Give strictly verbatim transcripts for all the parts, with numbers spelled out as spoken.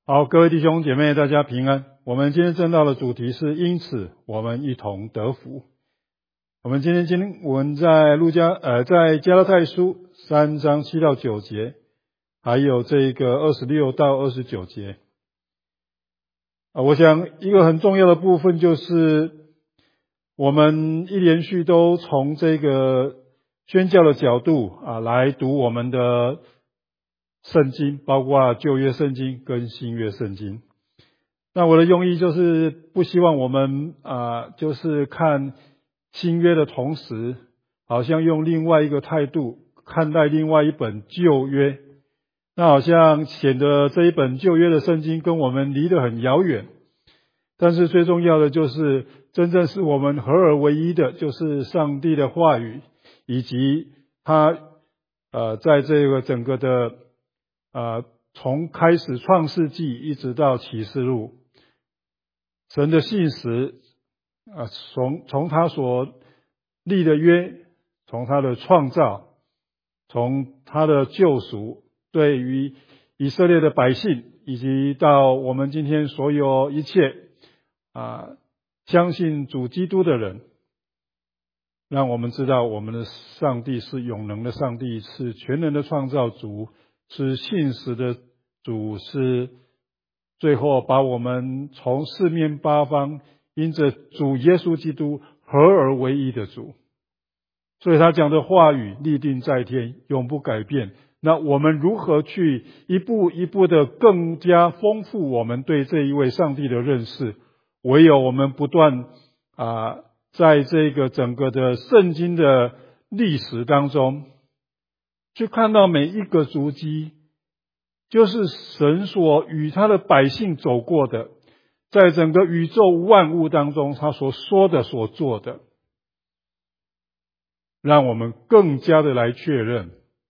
好，各位弟兄姐妹，大家平安。我们今天正道的主题是因此我们一同得福。我们今天经文在路加呃在加拉太书三章七到九节，还有这个二十六到二十九节。啊，我想一个很重要的部分就是我们一连续都从这个宣教的角度啊来读我们的圣经，包括旧约圣经跟新约圣经。那我的用意就是不希望我们啊，就是看新约的同时，好像用另外一个态度看待另外一本旧约，那好像显得这一本旧约的圣经跟我们离得很遥远。但是最重要的就是真正是我们合而为一的，就是上帝的话语，以及他呃在这个整个的呃，从开始创世纪一直到启示录，神的信实啊，从从他所立的约，从他的创造，从他的救赎，对于以色列的百姓，以及到我们今天所有一切啊，相信主基督的人，让我们知道我们的上帝是永能的上帝，是全能的创造主，是信实的主，是最后把我们从四面八方因着主耶稣基督合而为一的主。所以他讲的话语立定在天，永不改变。那我们如何去一步一步的更加丰富我们对这一位上帝的认识？唯有我们不断啊，在这个整个的圣经的历史当中，去看到每一个足迹，就是神所与他的百姓走过的，在整个宇宙万物当中他所说的所做的，让我们更加的来确认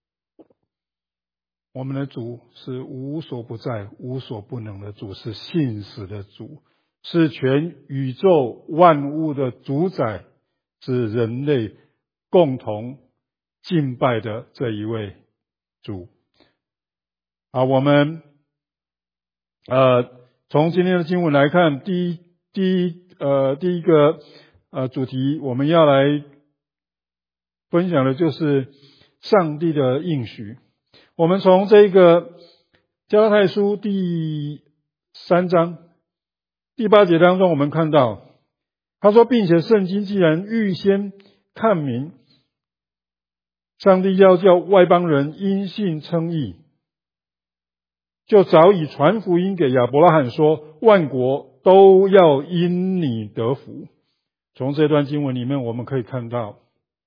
我们的主是无所不在无所不能的主，是信实的主，是全宇宙万物的主宰，是人类共同敬拜的这一位主。啊，我们呃从今天的经文来看，第一第一呃第一个呃主题我们要来分享的就是上帝的应许。我们从这个加拉太书第三章第八节当中，我们看到他说，并且圣经既然预先看明，上帝要叫外邦人因信称义，就早已传福音给亚伯拉罕说，万国都要因你得福。从这段经文里面我们可以看到，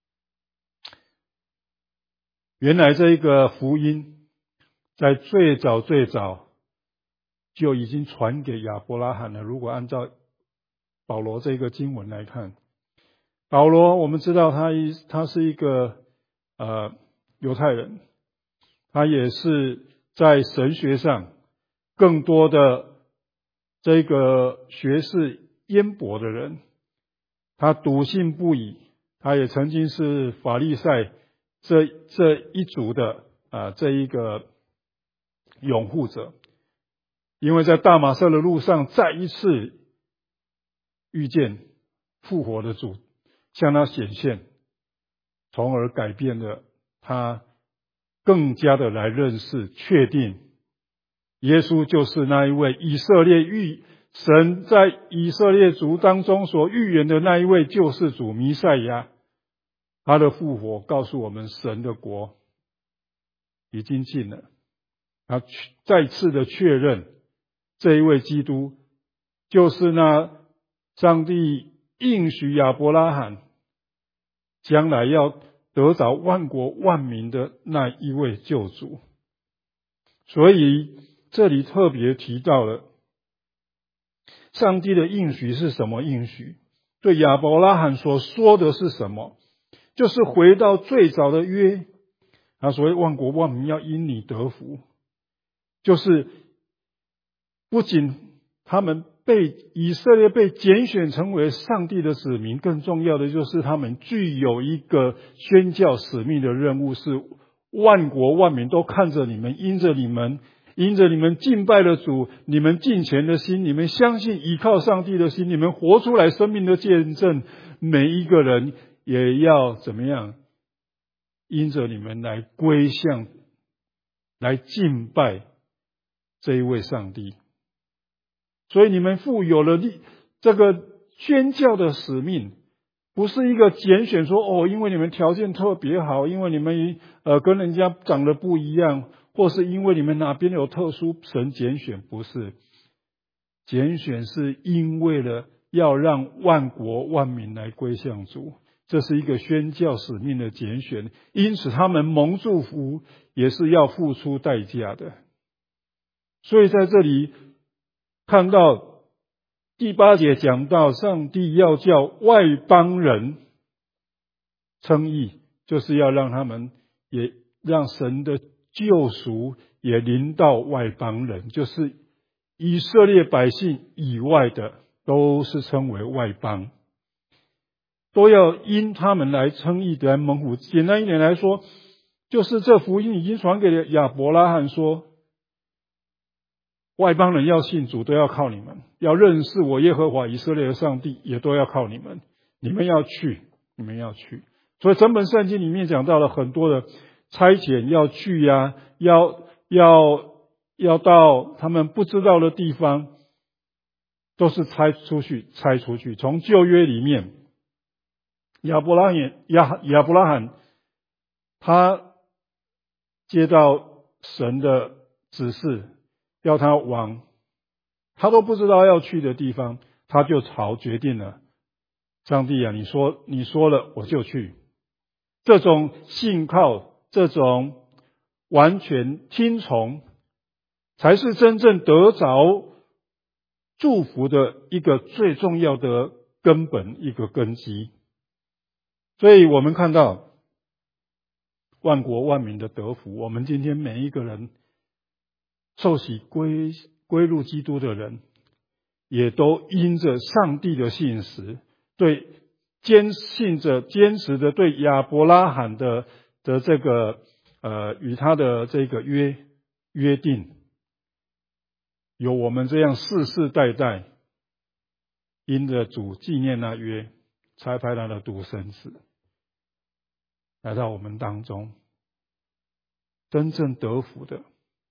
原来这个福音在最早最早就已经传给亚伯拉罕了。如果按照保罗这个经文来看，保罗我们知道他一他是一个呃犹太人，他也是在神学上更多的这个学识渊博的人，他笃信不疑，他也曾经是法利赛这这一族的啊、呃、这一个拥护者，因为在大马色的路上再一次遇见复活的主向他显现，从而改变了他，更加的来认识确定耶稣就是那一位以色列预神在以色列族当中所预言的那一位救世主弥赛亚。他的复活告诉我们，神的国已经近了。他再次的确认这一位基督就是那上帝应许亚伯拉罕将来要得着万国万民的那一位救主。所以这里特别提到了上帝的应许是什么应许，对亚伯拉罕所说的是什么，就是回到最早的约，他所谓万国万民要因你得福，就是不仅他们被以色列被拣选成为上帝的子民，更重要的就是他们具有一个宣教使命的任务，是万国万民都看着你们，因着你们因着你们敬拜的主，你们敬虔的心，你们相信依靠上帝的心，你们活出来生命的见证，每一个人也要怎么样？因着你们来归向，来敬拜这一位上帝。所以你们负有了这个宣教的使命，不是一个拣选说哦，因为你们条件特别好，因为你们呃跟人家长得不一样，或是因为你们哪边有特殊，神拣选，不是。拣选是因为了要让万国万民来归向主，这是一个宣教使命的拣选，因此他们蒙祝福也是要付出代价的。所以在这里看到第八节讲到上帝要叫外邦人称义，就是要让他们也让神的救赎也临到外邦人，就是以色列百姓以外的都是称为外邦，都要因他们来称义得来蒙福。简单一点来说，就是这福音已经传给了亚伯拉罕说，外邦人要信主都要靠你们，要认识我耶和华以色列的上帝也都要靠你们，你们要去，你们要去。所以整本圣经里面讲到了很多的差遣要去呀、啊，要要要到他们不知道的地方，都是差出去差出去。从旧约里面，亚伯拉罕亚亚伯拉罕他接到神的指示，要他往他都不知道要去的地方，他就朝决定了，上帝啊，你说你说了我就去。这种信靠，这种完全听从，才是真正得着祝福的一个最重要的根本，一个根基。所以我们看到万国万民的得福，我们今天每一个人受洗归归入基督的人，也都因着上帝的信实，对坚信着坚持的对亚伯拉罕的的这个呃与他的这个约约定，有我们这样世世代代因着主纪念那约，差派他的独生子来到我们当中。真正得福的，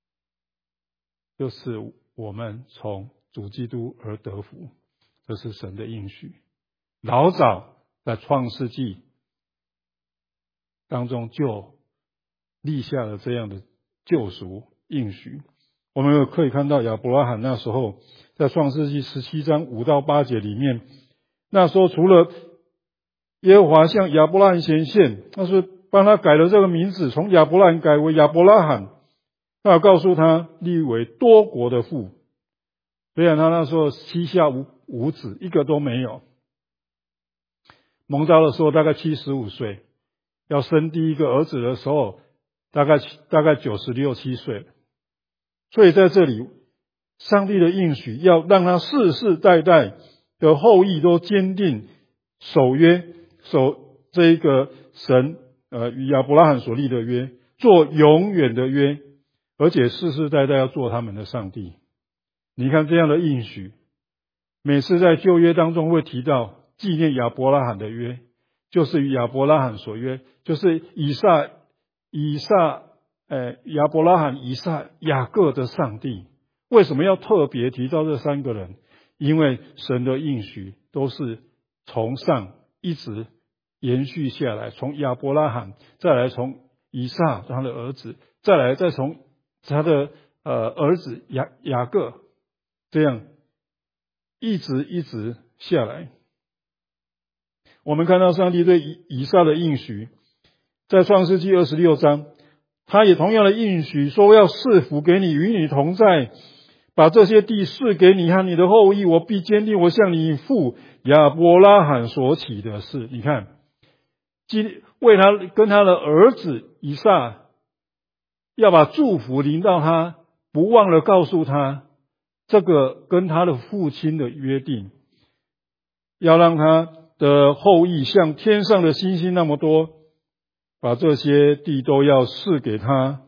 就是我们从主基督而得福，这是神的应许。老早在创世纪当中就立下了这样的救赎应许。我们可以看到亚伯拉罕那时候在创世纪十七章五到八节里面，那时候除了耶和华向亚伯拉罕显现，那是帮他改了这个名字，从亚伯拉罕改为亚伯拉罕，他告诉他立为多国的父。虽然他那时候膝下无无子，一个都没有，蒙召的时候大概七十五岁，要生第一个儿子的时候大概大概九十六七岁。所以在这里上帝的应许要让他世世代代的后裔都坚定守约，守这一个神呃与亚伯拉罕所立的约，做永远的约，而且世世代代要做他们的上帝。你看这样的应许，每次在旧约当中会提到纪念亚伯拉罕的约，就是与亚伯拉罕所约，就是以撒以撒呃亚伯拉罕以撒雅各的上帝。为什么要特别提到这三个人？因为神的应许都是从上一直延续下来，从亚伯拉罕，再来从以撒他的儿子，再来再从他的呃儿子雅雅各，这样一直一直下来。我们看到上帝对以以撒的应许，在创世纪二十六章，他也同样的应许说，要赐福给你，与你同在，把这些地赐给你和你的后裔，我必坚定我向你父亚伯拉罕所起的事。你看，为他跟他的儿子以撒，要把祝福临到他，不忘了告诉他这个跟他的父亲的约定，要让他的后裔像天上的星星那么多，把这些地都要赐给他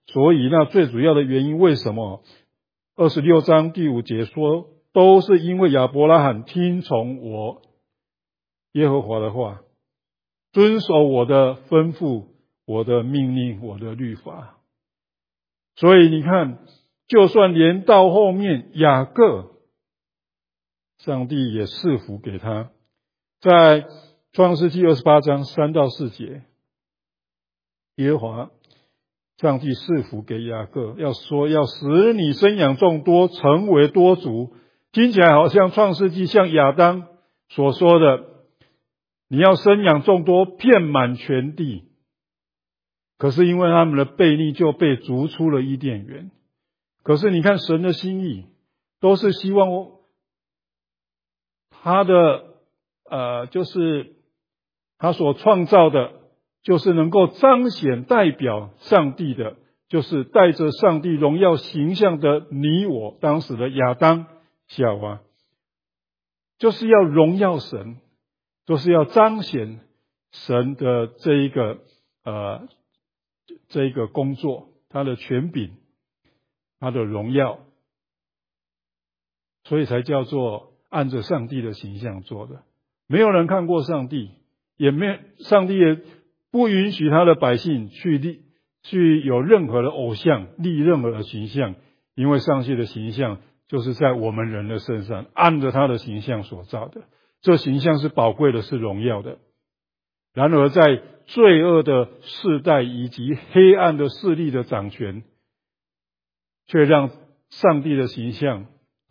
所以那最主要的原因，为什么二十六章第五节说，都是因为亚伯拉罕听从我耶和华的话，遵守我的吩咐、我的命令、我的律法。所以你看，就算连到后面雅各，上帝也赐福给他。在创世纪二十八章三到四节，耶和华上帝赐福给雅各，要说要使你生养众多，成为多族。听起来好像创世纪像亚当所说的，你要生养众多，遍满全地。可是因为他们的悖逆，就被逐出了伊甸园。可是你看神的心意，都是希望他的呃，就是他所创造的，就是能够彰显代表上帝的，就是带着上帝荣耀形象的你我，当时的亚当夏娃，就是要荣耀神，就是要彰显神的这一个呃这一个工作，他的权柄，他的荣耀，所以才叫做按着上帝的形象做的。没有人看过上帝，也没上帝也不允许他的百姓去立去有任何的偶像，立任何的形象，因为上帝的形象就是在我们人的身上，按着他的形象所造的。这形象是宝贵的，是荣耀的。然而在罪恶的世代以及黑暗的势力的掌权，却让上帝的形象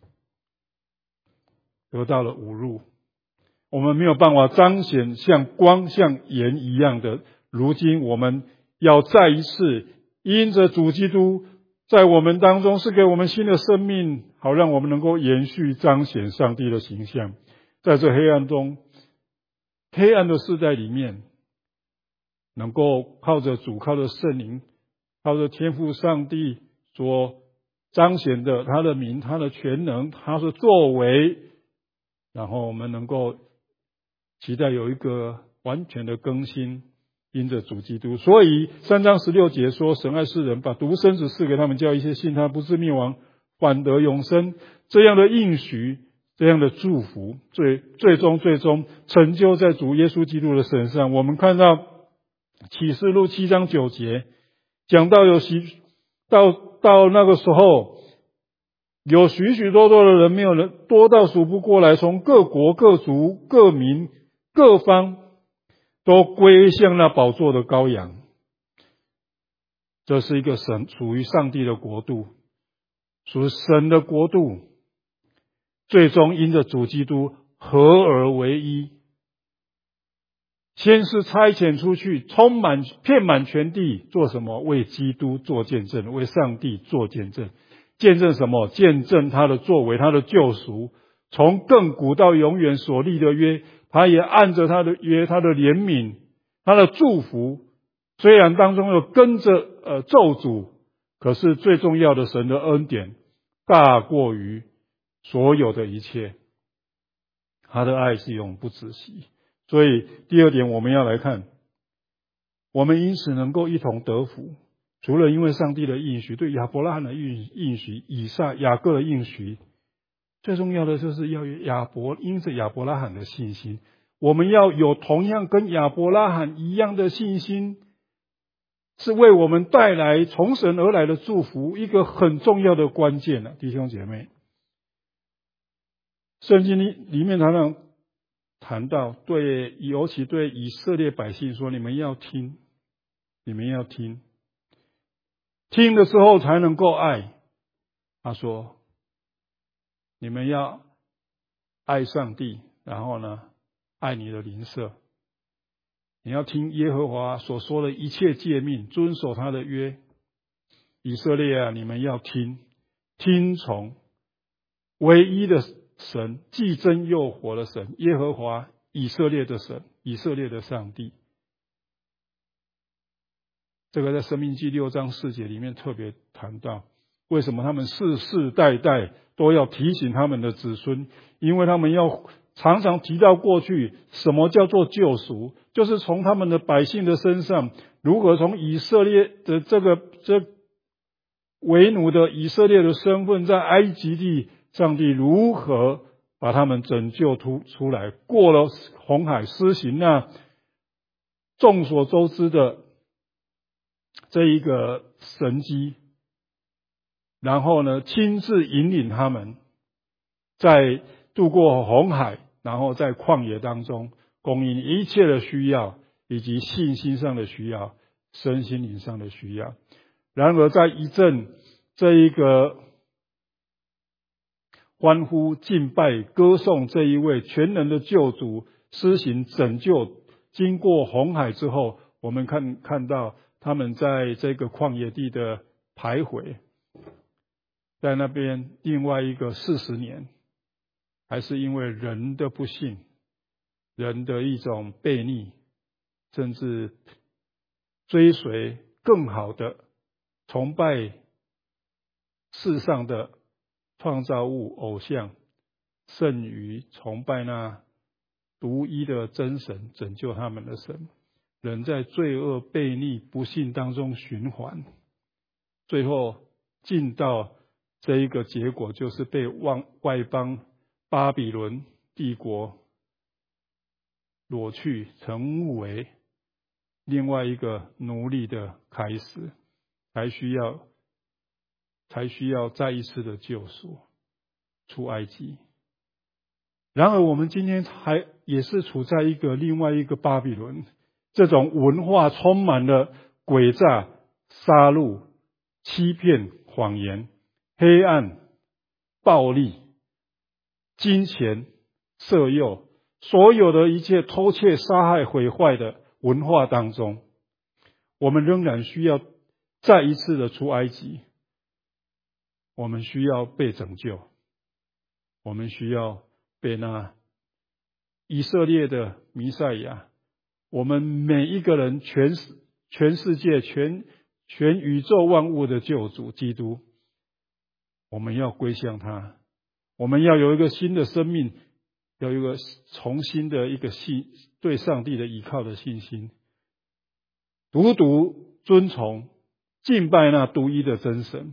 得到了侮辱。我们没有办法彰显像光像盐一样的。如今我们要再一次因着主基督在我们当中是给我们新的生命，好让我们能够延续彰显上帝的形象。在这黑暗中，黑暗的世代里面，能够靠着主，靠着圣灵，靠着天父上帝所彰显的他的名，他的全能，他的作为，然后我们能够期待有一个完全的更新，因着主基督。所以三章十六节说，神爱世人，把独生子赐给他们，叫一切信他不至灭亡，反得永生。这样的应许，这样的祝福，最最终最终成就在主耶稣基督的身上。我们看到启示录七章九节讲到有许到到那个时候，有许许多多的人，没有人多到数不过来，从各国各族各民各方都归向那宝座的羔羊。这是一个神属于上帝的国度，属于神的国度，最终因着主基督合而为一。先是差遣出去，充满遍满全地，做什么？为基督做见证，为上帝做见证。见证什么？见证他的作为，他的救赎，从亘古到永远所立的约，他也按着他的约，他的怜悯，他的祝福，虽然当中有跟着呃咒诅，可是最重要的神的恩典大过于所有的一切，他的爱是永不止息。所以第二点我们要来看，我们因此能够一同得福，除了因为上帝的应许，对亚伯拉罕的应应许，以撒雅各的应许，最重要的就是要有亚伯因着亚伯拉罕的信心，我们要有同样跟亚伯拉罕一样的信心，是为我们带来从神而来的祝福，一个很重要的关键啊，弟兄姐妹。圣经里里面常常谈到，对，尤其对以色列百姓说，你们要听，你们要听，听的时候才能够爱。他说，你们要爱上帝，然后呢，爱你的邻舍。你要听耶和华所说的一切诫命，遵守他的约。以色列啊，你们要听，听从唯一的神，既真又活的神，耶和华以色列的神，以色列的上帝。这个在申命记六章四节里面特别谈到，为什么他们世世代代都要提醒他们的子孙，因为他们要常常提到过去什么叫做救赎，就是从他们的百姓的身上，如何从以色列的这个这为奴的以色列的身份，在埃及地，上帝如何把他们拯救出出来，过了红海，施行那众所周知的这一个神迹，然后呢，亲自引领他们在渡过红海，然后在旷野当中供应一切的需要，以及信心上的需要，身心灵上的需要。然而在一阵这一个欢呼敬拜歌颂这一位全能的救主施行拯救，经过红海之后，我们看看到他们在这个旷野地的徘徊，在那边另外一个四十年，还是因为人的不幸，人的一种悖逆，甚至追随更好的崇拜世上的创造物偶像，胜于崇拜那独一的真神拯救他们的神。人在罪恶悖逆不幸当中循环，最后进到这一个结果，就是被外邦巴比伦帝国掳去，成为另外一个奴隶的开始，才需要才需要再一次的救赎，出埃及。然而我们今天还也是处在一个另外一个巴比伦，这种文化充满了诡诈、杀戮、欺骗、谎言、黑暗、暴力、金钱、色诱，所有的一切偷窃、杀害、毁坏的文化当中，我们仍然需要再一次的出埃及。我们需要被拯救，我们需要被那以色列的弥赛亚，我们每一个人，全全世界全全宇宙万物的救主基督，我们要归向他，我们要有一个新的生命，要有一个重新的一个信对上帝的依靠的信心，独独尊崇敬拜那独一的真神，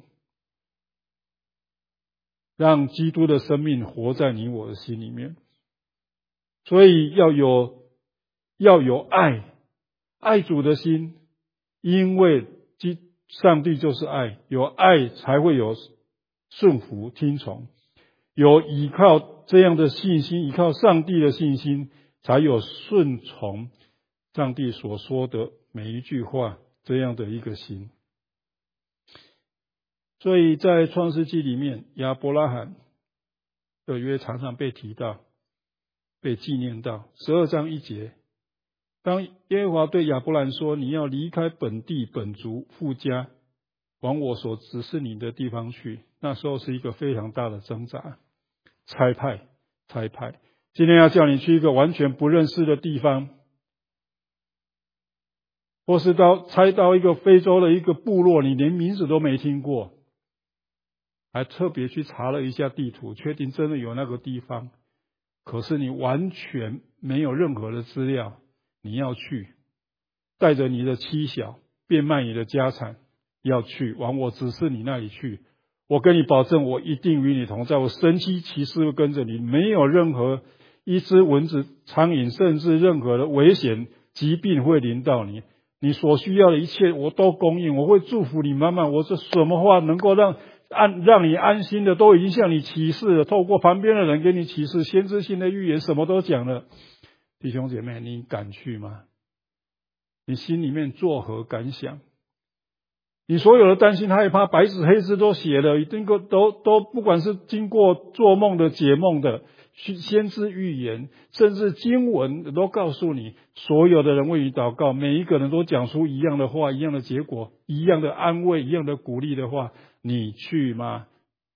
让基督的生命活在你我的心里面。所以要有要有爱，爱主的心，因为上帝就是爱，有爱才会有顺服听从，有依靠这样的信心，依靠上帝的信心，才有顺从上帝所说的每一句话这样的一个心。所以在创世纪里面，亚伯拉罕的约常常被提到，被纪念到。十二章一节，当耶和华对亚伯兰说，你要离开本地本族父家，往我所指示你的地方去，那时候是一个非常大的挣扎，差派差派今天要叫你去一个完全不认识的地方，或是到差到一个非洲的一个部落，你连名字都没听过，还特别去查了一下地图，确定真的有那个地方，可是你完全没有任何的资料，你要去，带着你的妻小，变卖你的家产，要去往我指示你那里去。我跟你保证，我一定与你同在，我神奇奇事会跟着你，没有任何一只蚊子、苍蝇，甚至任何的危险疾病会临到你。你所需要的一切我都供应，我会祝福你满满。我这什么话能够让安让你安心的，都已经向你启示了，透过旁边的人给你启示，先知性的预言什么都讲了。弟兄姐妹，你敢去吗？你心里面作何感想？你所有的担心害怕，白纸黑字都写了，经过都都不管是经过做梦的、解梦的、先知预言，甚至经文都告诉你，所有的人为你祷告，每一个人都讲出一样的话，一样的结果，一样的安慰，一样的鼓励的话，你去吗？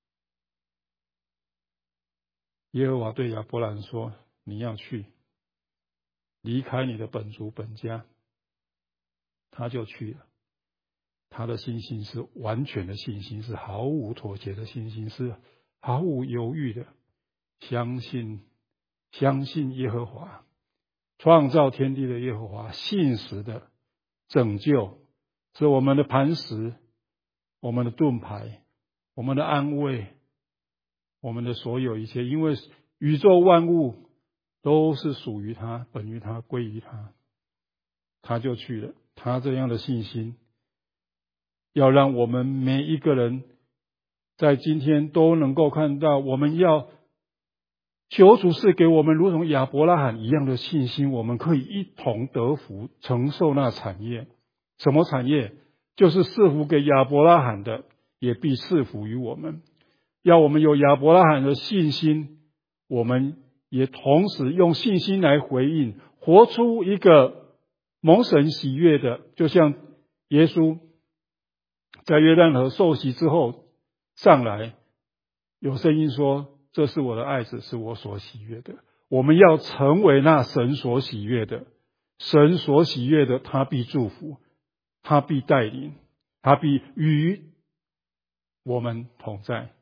耶和华对亚伯兰说，你要去，离开你的本族本家。他就去了，他的信心是完全的信心，是毫无妥协的信心，是毫无犹豫的相信相信耶和华，创造天地的耶和华，信实的拯救，是我们的磐石， 我们的盾牌，我们的安慰，我们的所有一切，因为宇宙万物都是属于他，本于他，归于他，他就去了。他这样的信心，要让我们每一个人在今天都能够看到，我们要求主是给我们如同亚伯拉罕一样的信心，我们可以一同得福，承受那产业。什么产业？就是赐福给亚伯拉罕的，也必赐福于我们。要我们有亚伯拉罕的信心，我们也同时用信心来回应，活出一个蒙神喜悦的，就像耶稣在约旦河受洗之后上来，有声音说，这是我的爱子，是我所喜悦的。我们要成为那神所喜悦的，神所喜悦的，他必祝福，他必带领，他必与我们同在。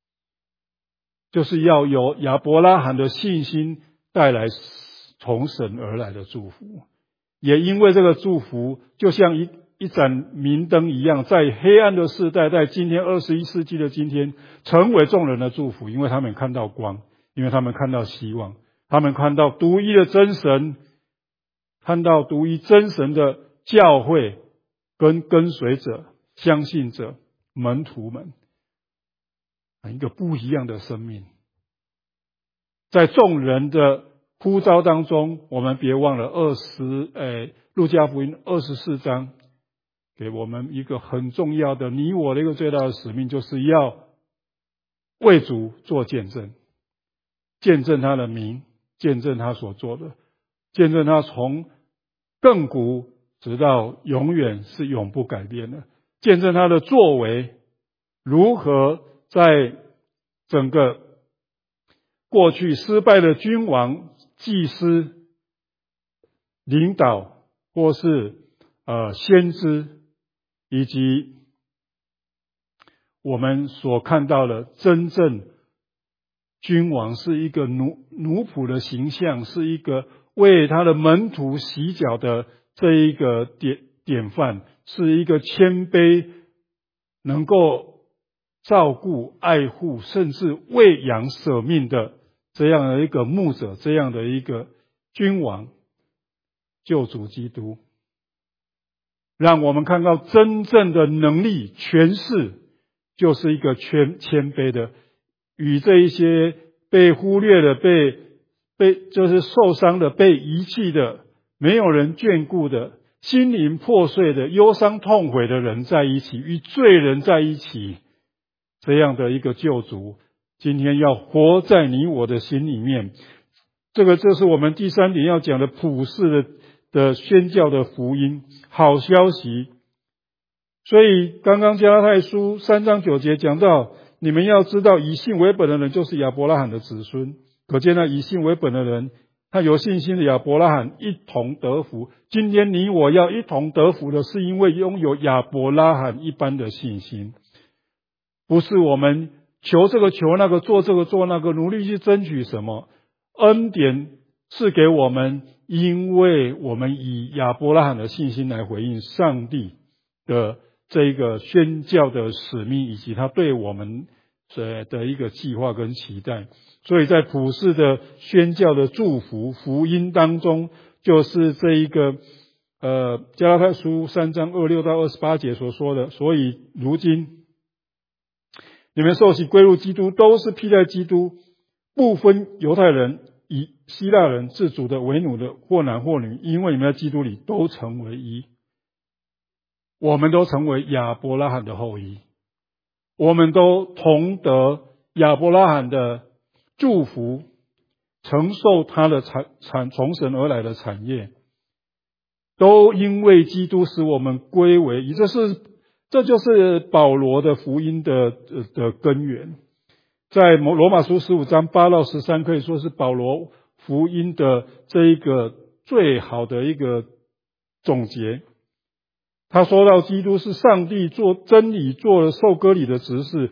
就是要有亚伯拉罕的信心带来从神而来的祝福，也因为这个祝福就像一一盏明灯一样，在黑暗的世代，在今天二十一世纪的今天，成为众人的祝福，因为他们看到光，因为他们看到希望，他们看到独一的真神，看到独一真神的教会跟跟随者、相信者、门徒们，一个不一样的生命。在众人的呼召当中，我们别忘了二十诶路加福音二十四章给我们一个很重要的，你我的一个最大的使命，就是要为主做见证，见证他的名，见证他所做的，见证他从亘古直到永远是永不改变的，见证他的作为如何在整个过去失败的君王、祭司、领导或是呃先知，以及我们所看到的真正君王是一个奴奴仆的形象，是一个为他的门徒洗脚的这一个典典范，是一个谦卑，能够照顾、爱护，甚至喂养舍命的这样的一个牧者，这样的一个君王，救主基督，让我们看到真正的能力权势，就是一个谦谦卑的，与这一些被忽略的、被被就是受伤的、被遗弃的、没有人眷顾的、心灵破碎的、忧伤痛悔的人在一起，与罪人在一起，这样的一个救主，今天要活在你我的心里面。这个就是我们第三点要讲的普世的的宣教的福音好消息。所以刚刚加拉太书三章九节讲到，你们要知道以信为本的人就是亚伯拉罕的子孙，可见那以信为本的人，他有信心的亚伯拉罕一同得福。今天你我要一同得福的，是因为拥有亚伯拉罕一般的信心，不是我们求这个求那个，做这个做那个，努力去争取什么。恩典是给我们，因为我们以亚伯拉罕的信心来回应上帝的这一个宣教的使命，以及他对我们的一个计划跟期待。所以在普世的宣教的祝福福音当中，就是这一个呃加拉太书三章二六到二十八节所说的，所以如今你们受洗归入基督，都是披戴基督，不分犹太人以希腊人，自主的为奴的，或男或女，因为你们在基督里都成为一。我们都成为亚伯拉罕的后裔，我们都同得亚伯拉罕的祝福，承受他的产产从神而来的产业，都因为基督使我们归为一。这是这就是保罗的福音的的根源。在罗马书十五章八到十三，可以说是保罗福音的这一个最好的一个总结。他说到基督是上帝做真理做了受割礼的执事，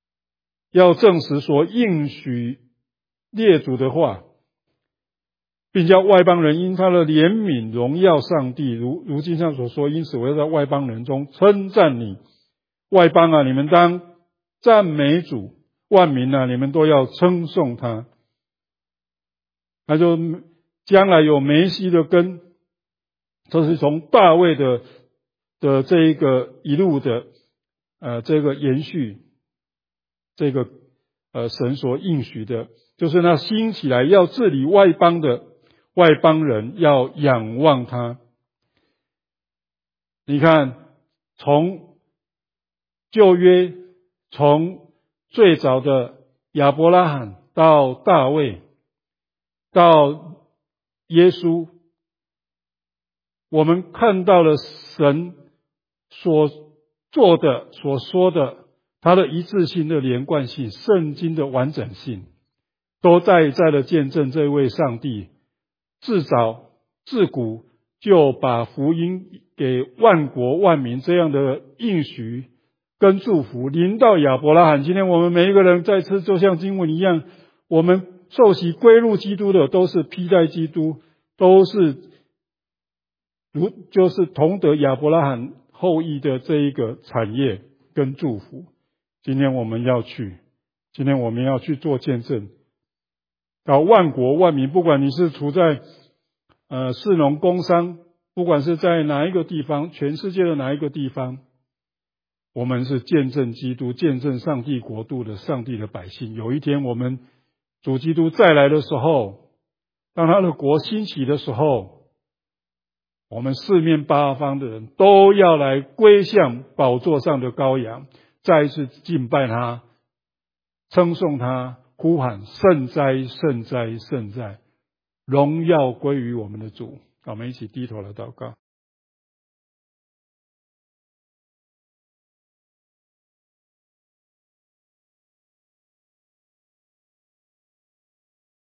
要证实所应许列祖的话， 并叫外邦人因他的怜悯荣耀上帝，如如经上所说，因此我要在外邦人中称赞你。外邦啊，你们当赞美主；万民啊，你们都要称颂他。他就将来有梅西的根，这是从大卫的的这一个一路的呃这个延续，这个呃神所应许的，就是那兴起来要治理外邦的外邦人要仰望他。你看，从旧约，从最早的亚伯拉罕到大卫，到耶稣，我们看到了神所做的、所说的，他的一致性的连贯性，圣经的完整性，都在一再的见证这位上帝自早自古就把福音给万国万民这样的应许跟祝福临到亚伯拉罕。今天我们每一个人再次就像经文一样，我们受洗归入基督的都是披戴基督，都是如就是同得亚伯拉罕后裔的这一个产业跟祝福。今天我们要去，今天我们要去做见证，到万国万民，不管你是处在呃士农工商，不管是在哪一个地方，全世界的哪一个地方，我们是见证基督，见证上帝国度的上帝的百姓。有一天我们主基督再来的时候，当他的国兴起的时候，我们四面八方的人都要来归向宝座上的羔羊，再一次敬拜他，称颂他，呼喊圣哉圣哉圣哉，荣耀归于我们的主。我们一起低头来祷告。